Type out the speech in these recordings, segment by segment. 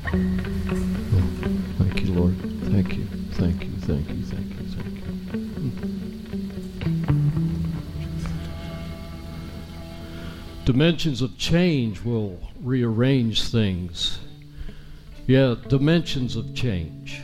Thank you, Lord. Thank you. Thank you. Thank you. Thank you. Thank you. Dimensions of change will rearrange things. Yeah, dimensions of change.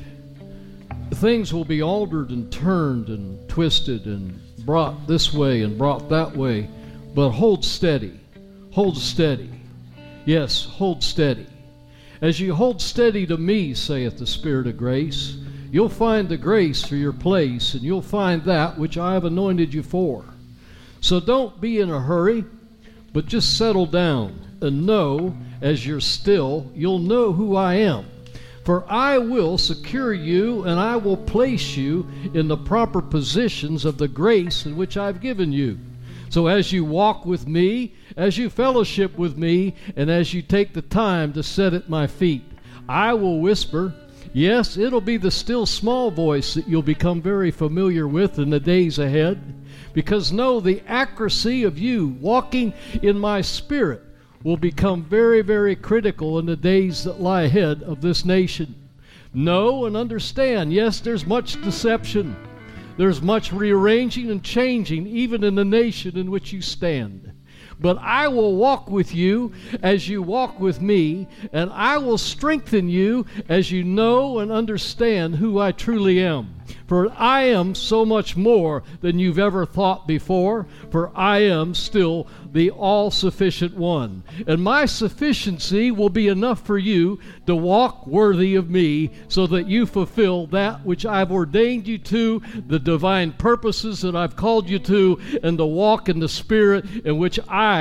Things will be altered and turned and twisted and brought this way and brought that way, but hold steady. Hold steady. Yes, hold steady. As you hold steady to me, saith the Spirit of grace, you'll find the grace for your place, and you'll find that which I have anointed you for. So don't be in a hurry, but just settle down and know, as you're still, you'll know who I am. For I will secure you, and I will place you in the proper positions of the grace in which I've given you. So as you walk with me, as you fellowship with me, and as you take the time to sit at my feet, I will whisper. Yes, it'll be the still small voice that you'll become very familiar with in the days ahead. Because know the accuracy of you walking in my Spirit will become very, very critical in the days that lie ahead of this nation. Know and understand, yes, there's much deception. There's much rearranging and changing, even in the nation in which you stand. But I will walk with you as you walk with me, and I will strengthen you as you know and understand who I truly am. For I am so much more than you've ever thought before, for I am still the all-sufficient one. And my sufficiency will be enough for you to walk worthy of me, so that you fulfill that which I've ordained you to, the divine purposes that I've called you to, and to walk in the Spirit in which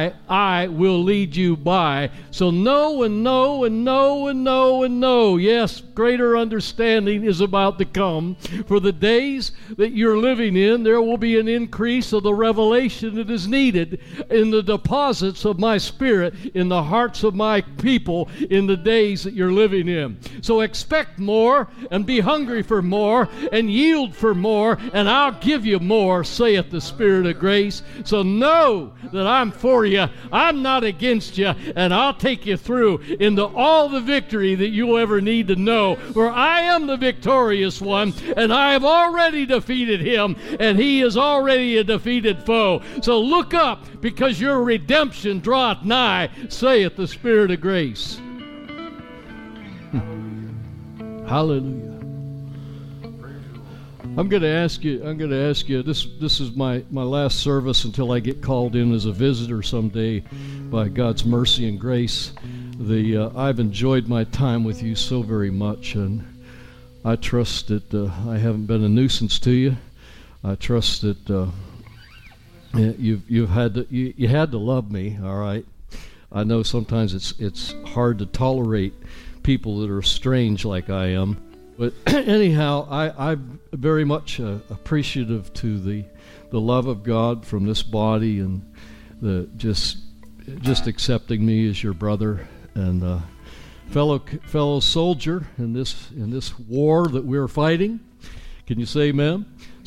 I will lead you by. So know and know and know and know and know. Yes, greater understanding is about to come. For the days that you're living in, there will be an increase of the revelation that is needed in the deposits of my Spirit in the hearts of my people in the days that you're living in. So expect more and be hungry for more and yield for more, and I'll give you more, saith the Spirit of grace. So know that I'm for you. I'm not against you, and I'll take you through into all the victory that you'll ever need to know. For I am the victorious one, and I have already defeated him, and he is already a defeated foe. So look up, because your redemption draweth nigh, saith the Spirit of grace. Hallelujah. I'm going to ask you, this is my last service until I get called in as a visitor someday by God's mercy and grace. I've enjoyed my time with you so very much, and I trust that I haven't been a nuisance to you. I trust that you had to love me, all right? I know sometimes it's hard to tolerate people that are strange like I am. But anyhow, I'm very much appreciative to the love of God from this body, and the just accepting me as your brother and fellow soldier in this war that we're fighting. Can you say amen?